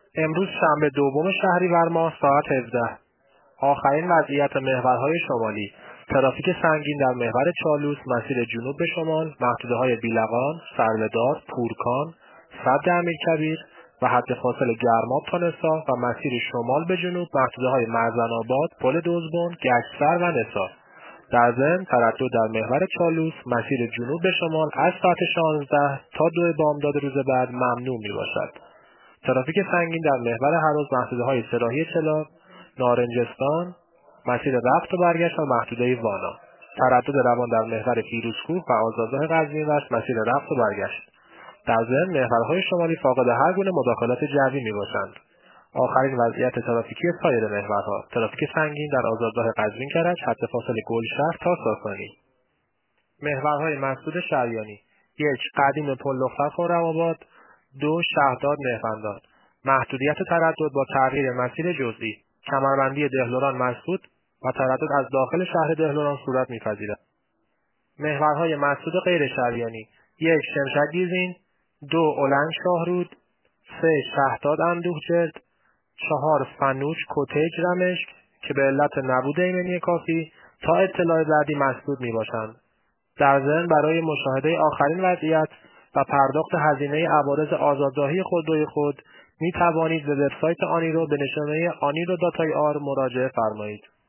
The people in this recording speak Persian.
امروز شنبه دوم شهریور ماه ساعت 17. آخرین وضعیت محورهای شمالی: ترافیک سنگین در محور چالوس مسیر جنوب به شمال، محدوده‌های بیلقان، سروه‌دار، پورکان، سد امیرکبیر و حد فاصل گرماب تا نسا و مسیر شمال به جنوب محدوده‌های مرزن‌آباد، پل دزبن، گچسر و نسا. در ضمن تردد در محور چالوس مسیر جنوب به شمال از ساعت 16 تا 2 بامداد روز بعد ممنوع میباشد. ترافیک سنگین در محور هرز محدوده‌های سراحی چلاق، نارنجستان، مسیر رفت و برگشت و محدوده وانا. تردد روان در محور فیروزکوه و آزادراه قزوین‌وصل مسیر رفت و برگشت. در ضمن محورهای شمالی فاقد هر گونه مداخلات جوی میباشند. آخرین وضعیت ترافیکی سایر محورها: ترافیک سنگین در آزادراه قزوین کرج حد فاصل گلشهر تا ساسانی. محورهای مسدود شریانی: 1. قدیم پل لختر خرم‌آباد، 2. شهرداد مهربندان. محدودیت تردد با تغییر مسیر جزئی. کمربندی دهلوران مسدود و تردد از داخل شهر دهلوران صورت می‌پذیرد. محورهای مسدود غیر شریانی: 1. شمشک گیزین، 2. اولنگ شاهرود، 3. شهرداد اندوهجرد، 4. فنوش کتیج رمشک که به علت نبود ایمنی کافی تا اطلاع بعدی مسدود میباشند. در ضمن برای مشاهده آخرین وضعیت و پرداخت هزینه عوارض آزادراهی خودروی خود می توانید به وبسایت آنیرو به نشانه aniro.ir مراجعه فرمایید.